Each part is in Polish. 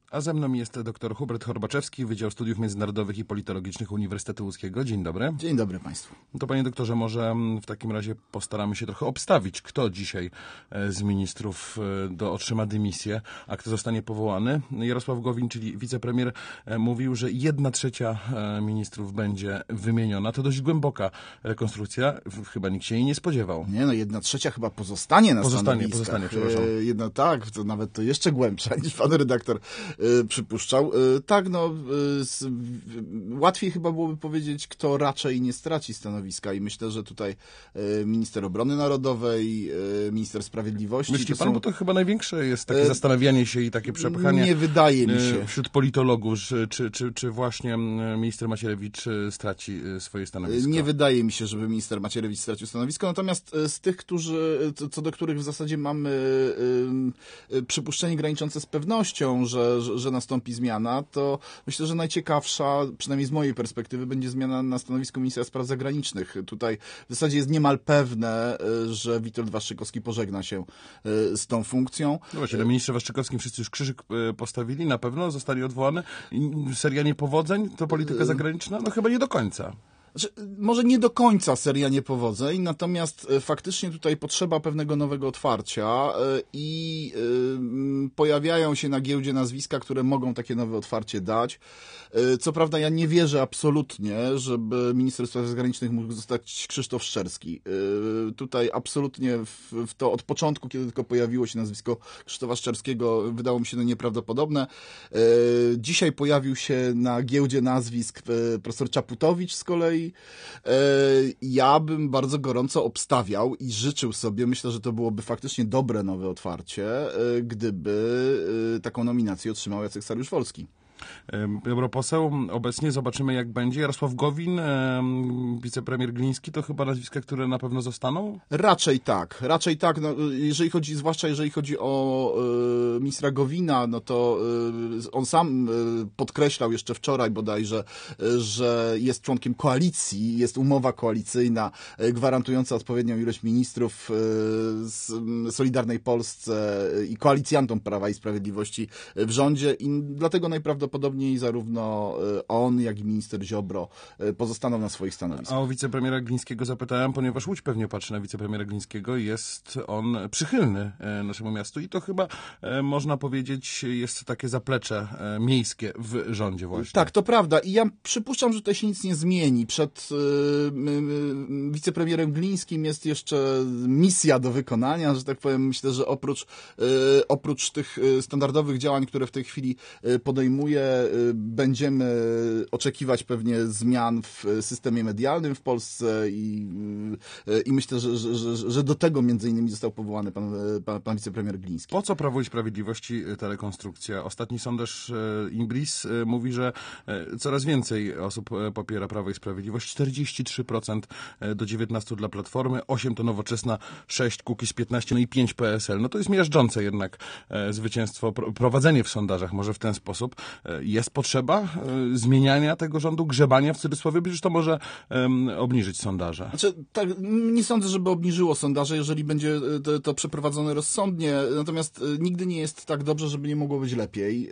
A ze mną jest dr Hubert Horbaczewski, Wydział Studiów Międzynarodowych i Politologicznych Uniwersytetu Łódzkiego. Dzień dobry. Dzień dobry Państwu. To panie doktorze, może w takim razie postaramy się trochę obstawić, kto dzisiaj z ministrów otrzyma dymisję, a kto zostanie powołany. Jarosław Gowin, czyli wicepremier, mówił, że 1/3 ministrów będzie wymieniona. To dość głęboka rekonstrukcja. Chyba nikt się jej nie spodziewał. Nie, 1/3 chyba pozostanie na stanowiskach. Pozostanie, przepraszam. Tak, to nawet to jeszcze głębsza niż pan redaktor przypuszczał. Tak, łatwiej chyba byłoby powiedzieć, kto raczej nie straci stanowiska i myślę, że tutaj minister obrony narodowej, minister sprawiedliwości... Myśli pan, bo to chyba największe jest takie zastanawianie się i takie przepychanie... Nie wydaje mi się. Wśród politologów, czy właśnie minister Macierewicz straci swoje stanowisko? Nie wydaje mi się, żeby minister Macierewicz stracił stanowisko, natomiast z tych, co do których w zasadzie mamy przypuszczenie graniczące z pewnością, że nastąpi zmiana, to myślę, że najciekawsza, przynajmniej z mojej perspektywy, będzie zmiana na stanowisku ministra spraw zagranicznych. Tutaj w zasadzie jest niemal pewne, że Witold Waszczykowski pożegna się z tą funkcją. No właśnie, na ministrze Waszczykowskim wszyscy już krzyżyk postawili, na pewno zostali odwołane. Seria niepowodzeń to polityka zagraniczna? No chyba nie do końca. Może nie do końca seria niepowodzeń, natomiast faktycznie tutaj potrzeba pewnego nowego otwarcia i pojawiają się na giełdzie nazwiska, które mogą takie nowe otwarcie dać. Co prawda ja nie wierzę absolutnie, żeby minister spraw zagranicznych mógł zostać Krzysztof Szczerski. Tutaj absolutnie w to od początku, kiedy tylko pojawiło się nazwisko Krzysztofa Szczerskiego, wydało mi się to nieprawdopodobne. Dzisiaj pojawił się na giełdzie nazwisk profesor Czaputowicz z kolei. Ja bym bardzo gorąco obstawiał i życzył sobie, myślę, że to byłoby faktycznie dobre nowe otwarcie, gdyby taką nominację otrzymał Jacek Saryusz-Wolski. Europoseł obecnie, zobaczymy jak będzie. Jarosław Gowin, wicepremier Gliński, to chyba nazwiska, które na pewno zostaną? Raczej tak. No, zwłaszcza jeżeli chodzi o ministra Gowina, no to on sam podkreślał jeszcze wczoraj bodajże, że jest członkiem koalicji, jest umowa koalicyjna gwarantująca odpowiednią ilość ministrów Solidarnej Polsce i koalicjantom Prawa i Sprawiedliwości w rządzie i dlatego najprawdopodobniej zarówno on, jak i minister Ziobro pozostaną na swoich stanowiskach. A o wicepremiera Glińskiego zapytałem, ponieważ Łódź pewnie patrzy na wicepremiera Glińskiego. Jest on przychylny naszemu miastu i to chyba, można powiedzieć, jest takie zaplecze miejskie w rządzie właśnie. Tak, to prawda. I ja przypuszczam, że tutaj się nic nie zmieni. Przed wicepremierem Glińskim jest jeszcze misja do wykonania, że tak powiem. Myślę, że oprócz tych standardowych działań, które w tej chwili podejmuje, będziemy oczekiwać pewnie zmian w systemie medialnym w Polsce i myślę, że do tego między innymi został powołany pan wicepremier Gliński. Po co Prawu i Sprawiedliwości ta rekonstrukcja? Ostatni sondaż Inbris mówi, że coraz więcej osób popiera Prawo i Sprawiedliwość. 43% do 19% dla Platformy, 8% to Nowoczesna, 6% Kukiz 15, no i 5% PSL. No to jest miażdżące jednak zwycięstwo, prowadzenie w sondażach może w ten sposób. Jest potrzeba zmieniania tego rządu, grzebania w cudzysłowie, przecież to może obniżyć sondaże. Znaczy, tak, nie sądzę, żeby obniżyło sondaże, jeżeli będzie to przeprowadzone rozsądnie, natomiast nigdy nie jest tak dobrze, żeby nie mogło być lepiej.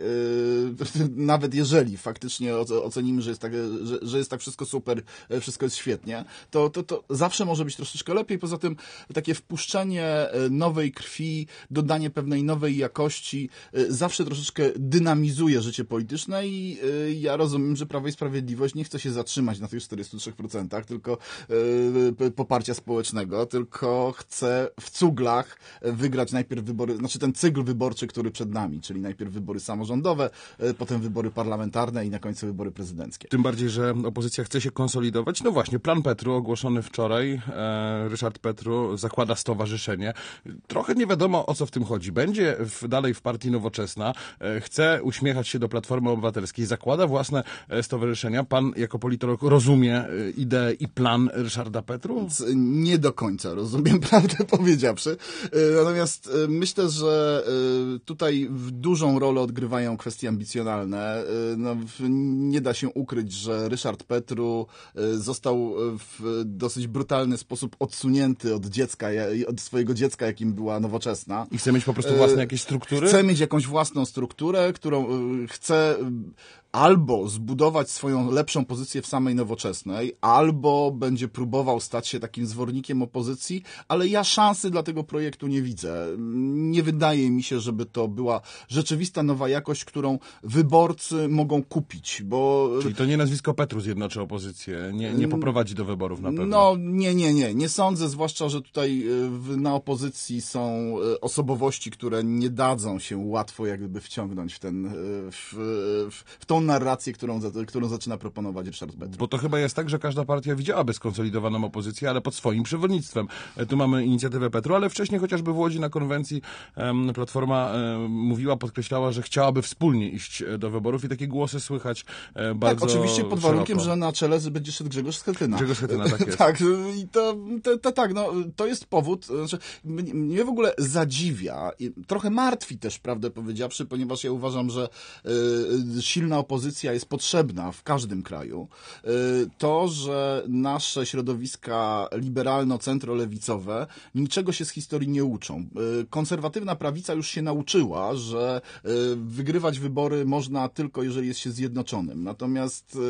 Nawet jeżeli faktycznie ocenimy, że jest tak wszystko super, wszystko jest świetnie, to zawsze może być troszeczkę lepiej. Poza tym takie wpuszczenie nowej krwi, dodanie pewnej nowej jakości zawsze troszeczkę dynamizuje życie polityczne i ja rozumiem, że Prawo i Sprawiedliwość nie chce się zatrzymać na tych 43%, tylko poparcia społecznego, tylko chce w cuglach wygrać najpierw wybory, znaczy ten cykl wyborczy, który przed nami, czyli najpierw wybory samorządowe, potem wybory parlamentarne i na końcu wybory prezydenckie. Tym bardziej, że opozycja chce się konsolidować. No właśnie, plan Petru ogłoszony wczoraj. Ryszard Petru zakłada stowarzyszenie. Trochę nie wiadomo, o co w tym chodzi. Będzie dalej w partii Nowoczesna. Chce uśmiechać się do Platformy Platformy Obywatelskiej zakłada własne stowarzyszenia. Pan jako politolog rozumie ideę i plan Ryszarda Petru? Nie do końca rozumiem, prawdę powiedziawszy. Natomiast myślę, że tutaj dużą rolę odgrywają kwestie ambicjonalne. No, nie da się ukryć, że Ryszard Petru został w dosyć brutalny sposób odsunięty od swojego dziecka, jakim była Nowoczesna. I chce mieć po prostu własne jakieś struktury? Chce mieć jakąś własną strukturę, którą chce albo zbudować swoją lepszą pozycję w samej Nowoczesnej, albo będzie próbował stać się takim zwornikiem opozycji, ale ja szansy dla tego projektu nie widzę. Nie wydaje mi się, żeby to była rzeczywista nowa jakość, którą wyborcy mogą kupić, bo... Czyli to nie nazwisko Petru zjednoczy opozycję, nie poprowadzi do wyborów na pewno. No, nie sądzę, zwłaszcza, że tutaj na opozycji są osobowości, które nie dadzą się łatwo jak gdyby wciągnąć w tą narrację, którą zaczyna proponować Ryszard Petru. Bo to chyba jest tak, że każda partia widziałaby skonsolidowaną opozycję, ale pod swoim przewodnictwem. Tu mamy inicjatywę Petru, ale wcześniej chociażby w Łodzi na konwencji Platforma podkreślała, że chciałaby wspólnie iść do wyborów i takie głosy słychać bardzo tak, oczywiście pod warunkiem, szeroko. że na czele będzie szedł Grzegorz Schetyna. Grzegorz Schetyna, tak jest. Tak, i tak, to jest powód, że mnie w ogóle zadziwia i trochę martwi też, prawdę powiedziawszy, ponieważ ja uważam, że silna opozycja jest potrzebna w każdym kraju. To, że nasze środowiska liberalno-centrolewicowe niczego się z historii nie uczą. Konserwatywna prawica już się nauczyła, że wygrywać wybory można tylko, jeżeli jest się zjednoczonym. Natomiast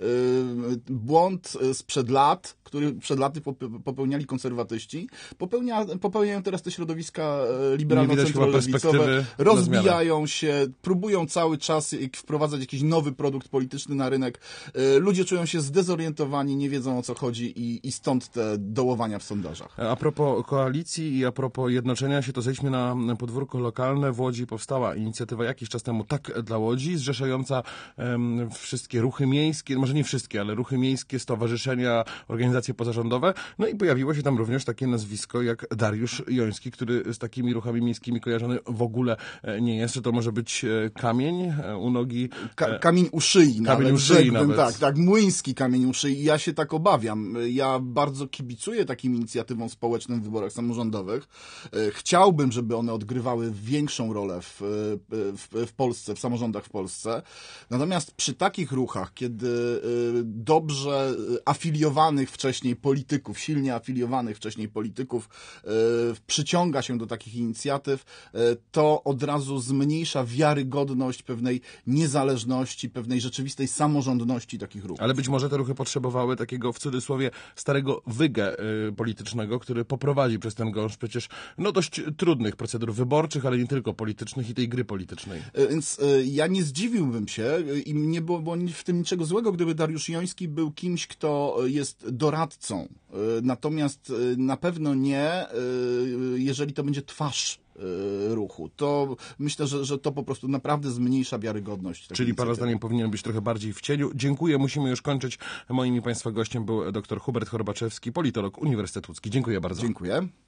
błąd sprzed lat, który przed laty popełniali konserwatyści, popełniają teraz te środowiska liberalno-centrolewicowe, rozbijają się, próbują cały czas wprowadzać jakiś nowy produkt polityczny na rynek. Ludzie czują się zdezorientowani, nie wiedzą, o co chodzi i stąd te dołowania w sondażach. A propos koalicji i a propos jednoczenia się, to zejdźmy na podwórko lokalne. W Łodzi powstała inicjatywa jakiś czas temu Tak dla Łodzi, zrzeszająca wszystkie ruchy miejskie, może nie wszystkie, ale ruchy miejskie, stowarzyszenia, organizacje pozarządowe. No i pojawiło się tam również takie nazwisko jak Dariusz Joński, który z takimi ruchami miejskimi kojarzony w ogóle nie jest. Czy to może być kamień u nogi? Kamień u szyi. Kamień u szyi nawet. Tak, młyński kamień u szyi. Ja się tak obawiam. Ja bardzo kibicuję takim inicjatywom społecznym w wyborach samorządowych. Chciałbym, żeby one odgrywały większą rolę w Polsce, w samorządach w Polsce. Natomiast przy takich ruchach, kiedy dobrze afiliowanych wcześniej polityków, silnie afiliowanych wcześniej polityków przyciąga się do takich inicjatyw, to od razu zmniejsza wiarygodność pewnej niezależności, pewnej rzeczywistej samorządności takich ruchów. Ale być może te ruchy potrzebowały takiego, w cudzysłowie, starego wygę politycznego, który poprowadzi przez ten gąszcz przecież dość trudnych procedur wyborczych, ale nie tylko politycznych i tej gry politycznej. Więc ja nie zdziwiłbym się i nie było w tym niczego złego, gdyby Dariusz Joński był kimś, kto jest doradcą. Natomiast na pewno nie, jeżeli to będzie twarz ruchu. To myślę, że to po prostu naprawdę zmniejsza wiarygodność. Czyli pana zdaniem powinien być trochę bardziej w cieniu. Dziękuję, musimy już kończyć. Moim i państwa gościem był dr Hubert Horbaczewski, politolog, Uniwersytet Łódzki. Dziękuję bardzo. Dziękuję.